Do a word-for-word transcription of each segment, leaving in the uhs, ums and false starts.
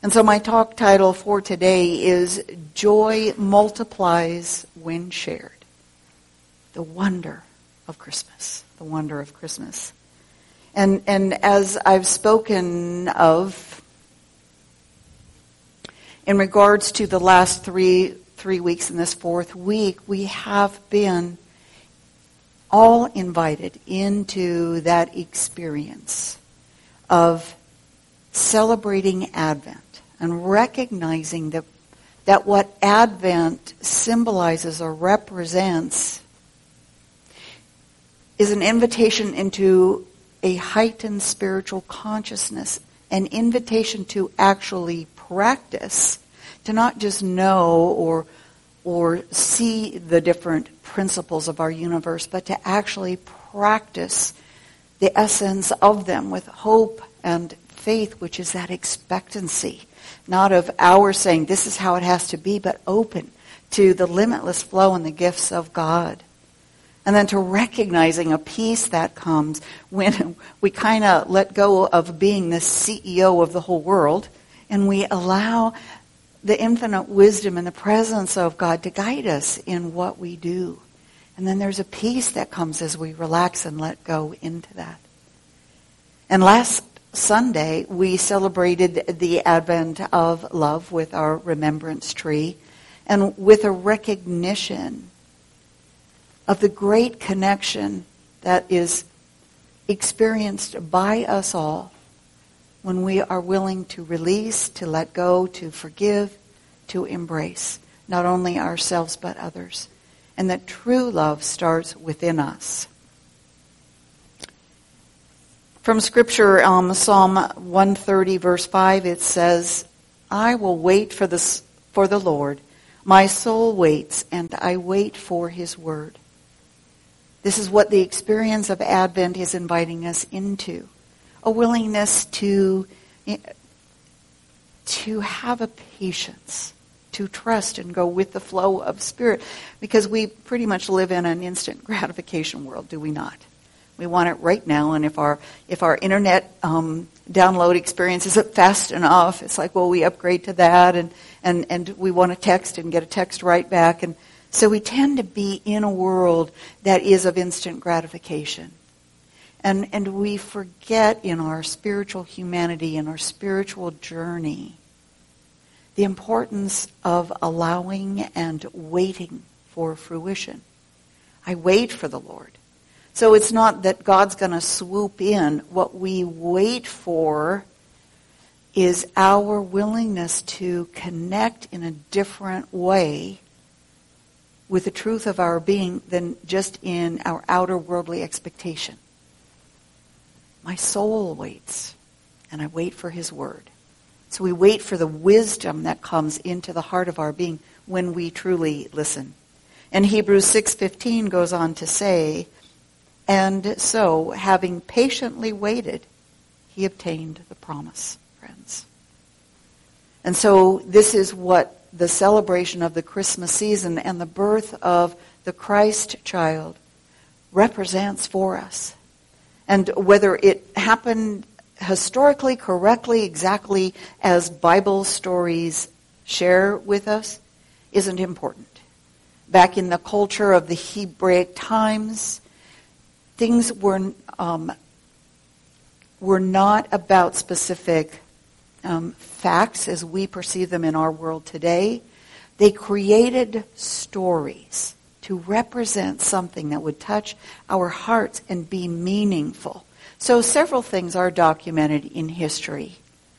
And so my talk title for today is Joy Multiplies When Shared. The wonder of Christmas. The wonder of Christmas. And and as I've spoken of in regards to the last three three weeks in this fourth week, we have been all invited into that experience of celebrating Advent and recognizing that that what Advent symbolizes or represents is an invitation into a heightened spiritual consciousness, an invitation to actually practice, to not just know or or see the different principles of our universe, but to actually practice the essence of them with hope and faith, which is that expectancy, not of our saying this is how it has to be, but open to the limitless flow and the gifts of God. And then to recognizing a peace that comes when we kind of let go of being the C E O of the whole world and we allow the infinite wisdom and the presence of God to guide us in what we do. And then there's a peace that comes as we relax and let go into that. And last Sunday, we celebrated the advent of love with our remembrance tree and with a recognition of the great connection that is experienced by us all when we are willing to release, to let go, to forgive, to embrace not only ourselves but others. And that true love starts within us. From Scripture, um, Psalm one thirty, verse five, it says, I will wait for the, for the Lord. My soul waits, and I wait for His word. This is what the experience of Advent is inviting us into. A willingness to, to have a patience, to trust and go with the flow of Spirit. Because we pretty much live in an instant gratification world, do we not? We want it right now, and if our if our internet um, download experience isn't fast enough, it's like, well, we upgrade to that, and, and, and we want to text and get a text right back. And so we tend to be in a world that is of instant gratification. And and we forget in our spiritual humanity, in our spiritual journey, the importance of allowing and waiting for fruition. I wait for the Lord. So it's not that God's going to swoop in. What we wait for is our willingness to connect in a different way with the truth of our being than just in our outer worldly expectation. My soul waits, and I wait for His word. So we wait for the wisdom that comes into the heart of our being when we truly listen. And Hebrews six fifteen goes on to say, and so, having patiently waited, he obtained the promise, friends. And so this is what the celebration of the Christmas season and the birth of the Christ child represents for us. And whether it happened historically, correctly, exactly as Bible stories share with us, isn't important. Back in the culture of the Hebraic times, things were um, were not about specific um, facts as we perceive them in our world today. They created stories to represent something that would touch our hearts and be meaningful. So several things are documented in history.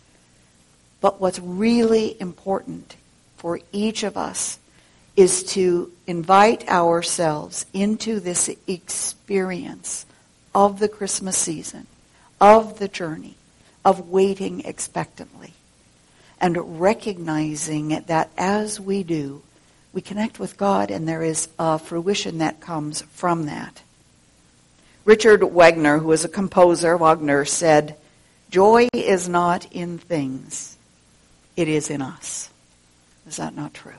But what's really important for each of us is to invite ourselves into this experience of the Christmas season, of the journey, of waiting expectantly, and recognizing that as we do, we connect with God and there is a fruition that comes from that. Richard Wagner, who is a composer, Wagner said, "Joy is not in things, it is in us." Is that not true?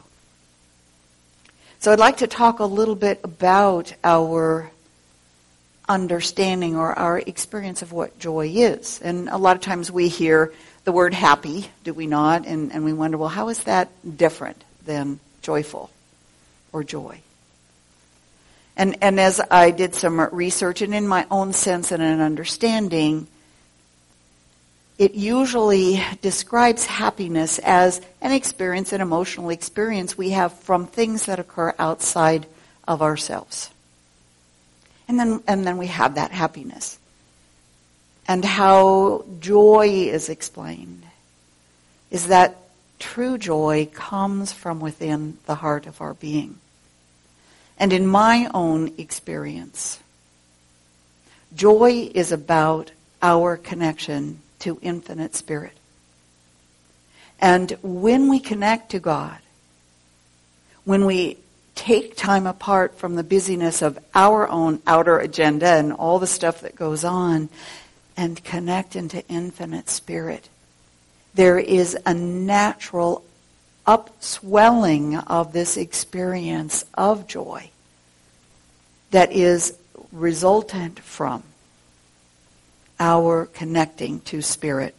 So I'd like to talk a little bit about our understanding or our experience of what joy is. And a lot of times we hear the word happy, do we not? And, and we wonder, well, how is that different than joyful or joy? And, and as I did some research, and in my own sense and an understanding, it usually describes happiness as an experience, an emotional experience we have from things that occur outside of ourselves. And then, and then we have that happiness. And how joy is explained is that true joy comes from within the heart of our being. And in my own experience, joy is about our connection to infinite spirit. And when we connect to God, when we take time apart from the busyness of our own outer agenda and all the stuff that goes on, and connect into infinite spirit, there is a natural upswelling of this experience of joy that is resultant from our connecting to spirit.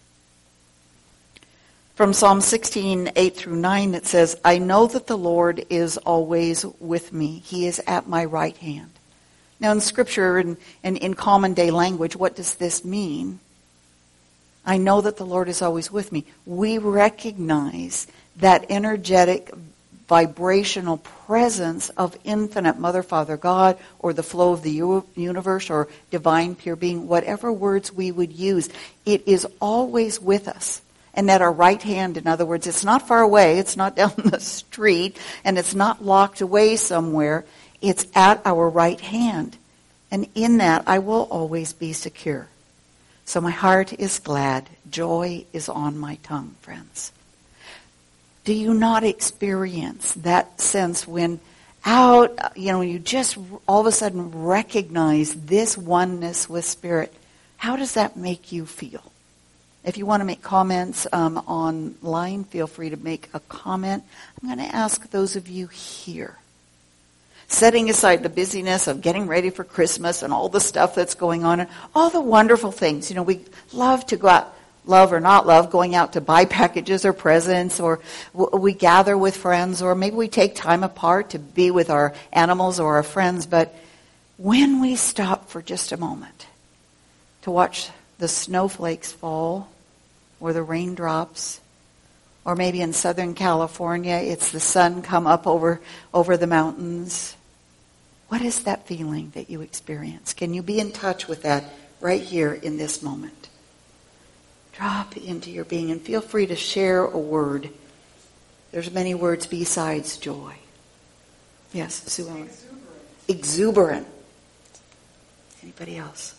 From Psalm sixteen, eight through nine, it says, I know that the Lord is always with me. He is at my right hand. Now in Scripture and, and in common day language, what does this mean? I know that the Lord is always with me. We recognize that energetic, vibrational presence of infinite Mother, Father, God, or the flow of the u- universe, or divine pure being, whatever words we would use. It is always with us. And at our right hand, in other words, it's not far away, it's not down the street, and it's not locked away somewhere. It's at our right hand. And in that, I will always be secure. So my heart is glad. Joy is on my tongue, friends. Do you not experience that sense when out, you know, you just all of a sudden recognize this oneness with Spirit? How does that make you feel? If you want to make comments um, online, feel free to make a comment. I'm going to ask those of you here, setting aside the busyness of getting ready for Christmas and all the stuff that's going on and all the wonderful things. You know, we love to go out, love or not love, going out to buy packages or presents, or w- we gather with friends, or maybe we take time apart to be with our animals or our friends. But when we stop for just a moment to watch the snowflakes fall, or the raindrops, or maybe in Southern California, it's the sun come up over, over the mountains. What is that feeling that you experience? Can you be in touch with that right here in this moment? Drop into your being and feel free to share a word. There's many words besides joy. Yes, Sue Ellen. Exuberant. Exuberant. Anybody else?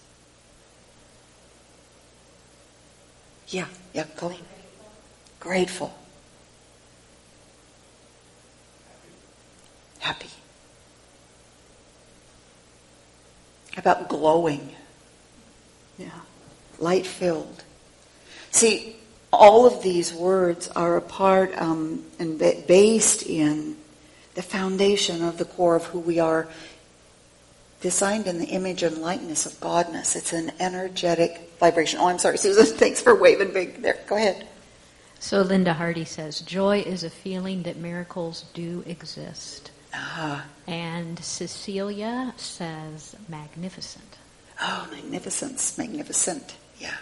Yeah, yeah, Colleen. Grateful. Happy. How about glowing? Yeah. Light-filled. See, all of these words are a part um, and based in the foundation of the core of who we are, designed in the image and likeness of Godness. It's an energetic vibration. Oh, I'm sorry, Susan. Thanks for waving big there. Go ahead. So Linda Hardy says, joy is a feeling that miracles do exist. Uh-huh. And Cecilia says, magnificent. Oh, magnificence. Magnificent. Yeah.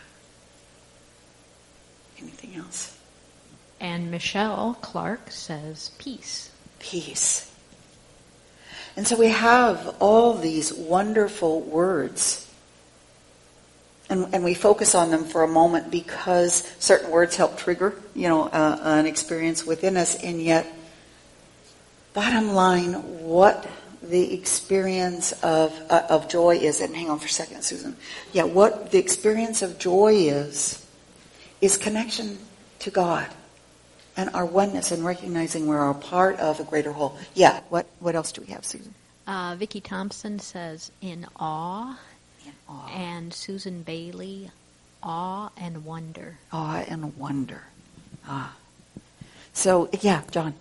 Anything else? And Michelle Clark says, peace. Peace. And so we have all these wonderful words. And, and we focus on them for a moment because certain words help trigger, you know, uh, an experience within us. And yet, bottom line, what the experience of uh, of joy is, and hang on for a second, Susan. Yeah, what the experience of joy is, is connection to God and our oneness and recognizing we're a part of a greater whole. Yeah, what, what else do we have, Susan? Uh, Vicki Thompson says, in awe. In awe. And Susan Bailey, awe and wonder. Awe and wonder. Ah. So, yeah, John.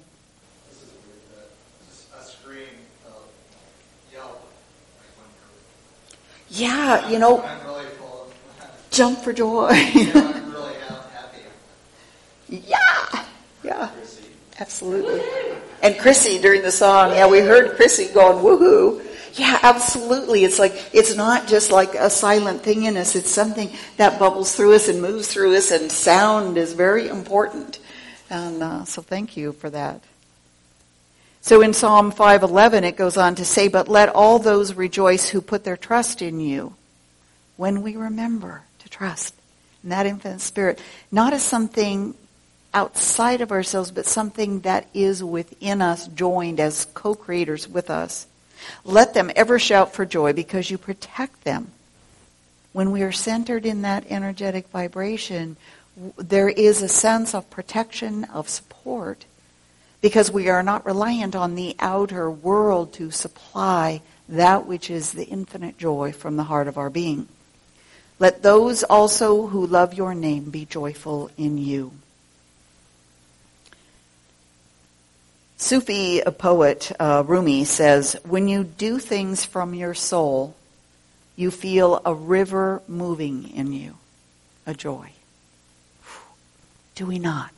A scream of yelp. Yeah, you know, I'm really full of jump for joy. you know, I'm really happy Yeah, yeah, absolutely. And Chrissy during the song, yeah, we heard Chrissy going, woohoo. Yeah, absolutely. It's like, it's not just like a silent thing in us. It's something that bubbles through us and moves through us, and sound is very important. And uh, so thank you for that. So in Psalm five eleven, it goes on to say, but let all those rejoice who put their trust in you. When we remember to trust in that infinite spirit, not as something outside of ourselves, but something that is within us, joined as co-creators with us. Let them ever shout for joy because you protect them. When we are centered in that energetic vibration, there is a sense of protection, of support, because we are not reliant on the outer world to supply that which is the infinite joy from the heart of our being. Let those also who love your name be joyful in you. Sufi poet uh, Rumi says, when you do things from your soul, you feel a river moving in you, a joy. Do we not?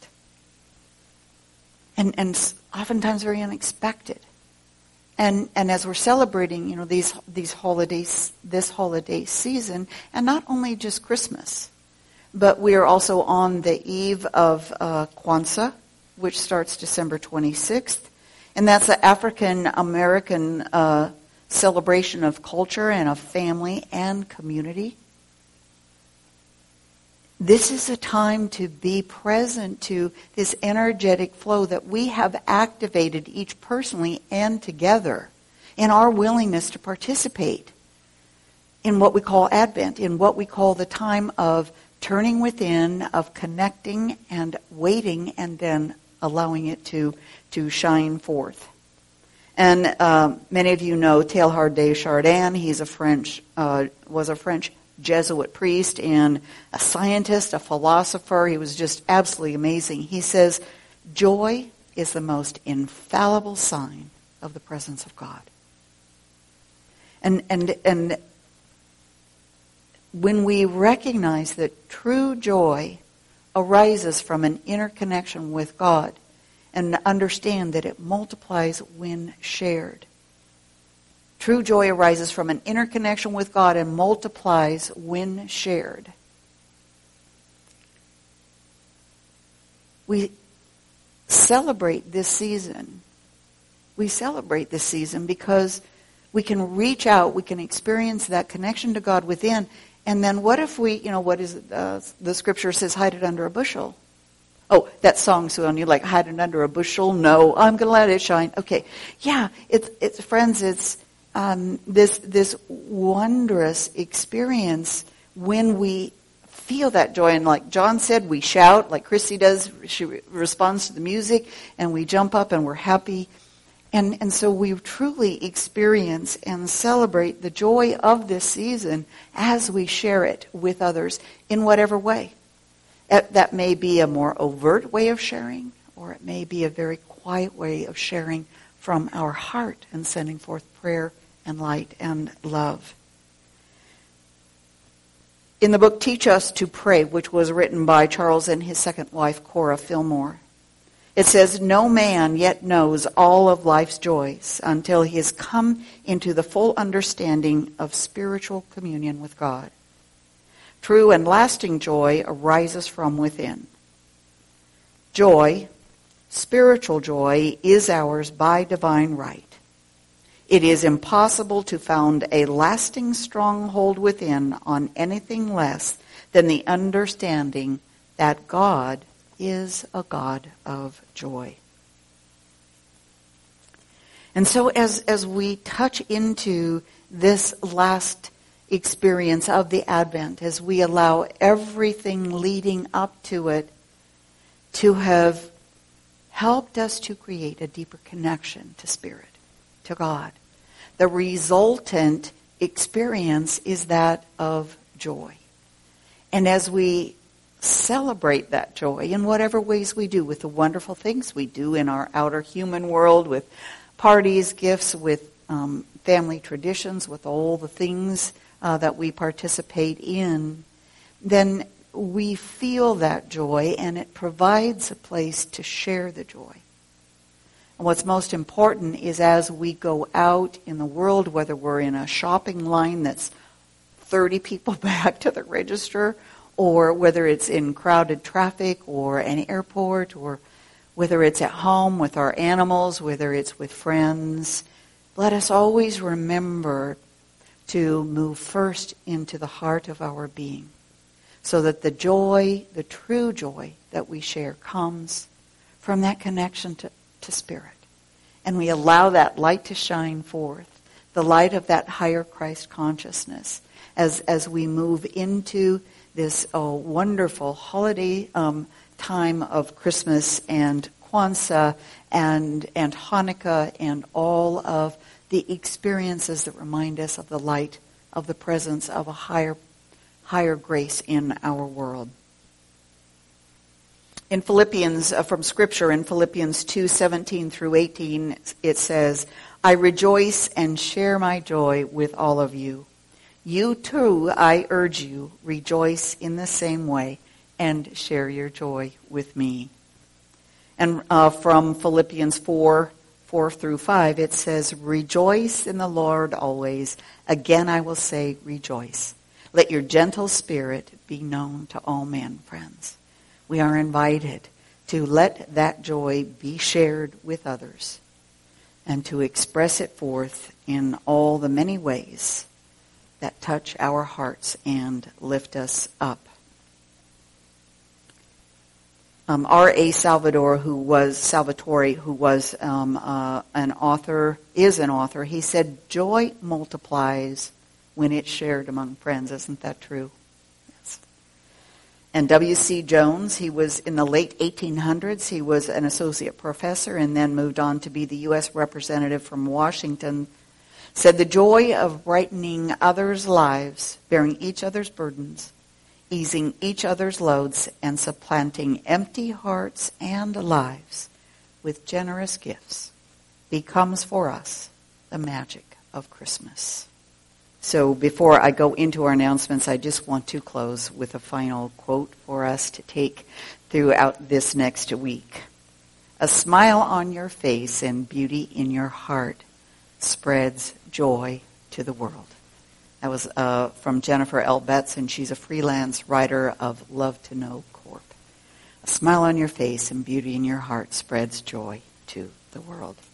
And and oftentimes very unexpected. And and as we're celebrating, you know, these these holidays, this holiday season, and not only just Christmas, but we are also on the eve of uh, Kwanzaa, which starts December twenty-sixth, and that's an African American uh, celebration of culture and of family and community. This is a time to be present to this energetic flow that we have activated each personally and together in our willingness to participate in what we call Advent, in what we call the time of turning within, of connecting and waiting, and then allowing it to, to shine forth. And um, many of you know Teilhard de Chardin. He's a French, uh, was a French Jesuit priest and a scientist, a philosopher. He was just absolutely amazing. He says, joy is the most infallible sign of the presence of God. And and and when we recognize that true joy arises from an inner connection with God, and understand that it multiplies when shared. True joy arises from an inner connection with God and multiplies when shared. We celebrate this season. We celebrate this season because we can reach out, we can experience that connection to God within, and then what if we, you know, what is it, uh, the scripture says, hide it under a bushel. Oh, that song, Sue, and you like, hide it under a bushel? No, I'm going to let it shine. Okay, yeah, it's, it's friends, it's Um, this this wondrous experience when we feel that joy. And like John said, we shout, like Chrissy does. She re- responds to the music, and we jump up and we're happy. And, and so we truly experience and celebrate the joy of this season as we share it with others in whatever way. That, that may be a more overt way of sharing, or it may be a very quiet way of sharing from our heart and sending forth prayer and light and love. In the book Teach Us to Pray, which was written by Charles and his second wife, Cora Fillmore, it says, no man yet knows all of life's joys until he has come into the full understanding of spiritual communion with God. True and lasting joy arises from within. Joy, spiritual joy, is ours by divine right. It is impossible to found a lasting stronghold within on anything less than the understanding that God is a God of joy. And so as, as we touch into this last experience of the Advent, as we allow everything leading up to it to have helped us to create a deeper connection to Spirit, to God, the resultant experience is that of joy. And as we celebrate that joy in whatever ways we do, with the wonderful things we do in our outer human world, with parties, gifts, with um, family traditions, with all the things uh, that we participate in, then we feel that joy, and it provides a place to share the joy. And what's most important is as we go out in the world, whether we're in a shopping line that's thirty people back to the register, or whether it's in crowded traffic or an airport, or whether it's at home with our animals, whether it's with friends, let us always remember to move first into the heart of our being, so that the joy, the true joy that we share comes from that connection to, to Spirit. And we allow that light to shine forth, the light of that higher Christ consciousness, as, as we move into this oh, wonderful holiday um, time of Christmas and Kwanzaa and, and Hanukkah and all of the experiences that remind us of the light of the presence of a higher higher grace in our world. In Philippians, uh, from Scripture, in Philippians two seventeen through eighteen, it says, I rejoice and share my joy with all of you. You too, I urge you, rejoice in the same way and share your joy with me. And uh, from Philippians four, four through five, it says, rejoice in the Lord always. Again I will say, rejoice. Let your gentle spirit be known to all men, friends. We are invited to let that joy be shared with others and to express it forth in all the many ways that touch our hearts and lift us up. Um, R A Salvador, who was Salvatore, who was um, uh, an author, is an author, he said, joy multiplies when it's shared among friends. Isn't that true? Yes. And W C Jones, he was in the late eighteen hundreds. He was an associate professor and then moved on to be the U S representative from Washington, said the joy of brightening others' lives, bearing each other's burdens, easing each other's loads, and supplanting empty hearts and lives with generous gifts becomes for us the magic of Christmas. So before I go into our announcements, I just want to close with a final quote for us to take throughout this next week. A smile on your face and beauty in your heart spreads joy to the world. That was uh, from Jennifer L. Betts, and she's a freelance writer of Love to Know Corp. A smile on your face and beauty in your heart spreads joy to the world.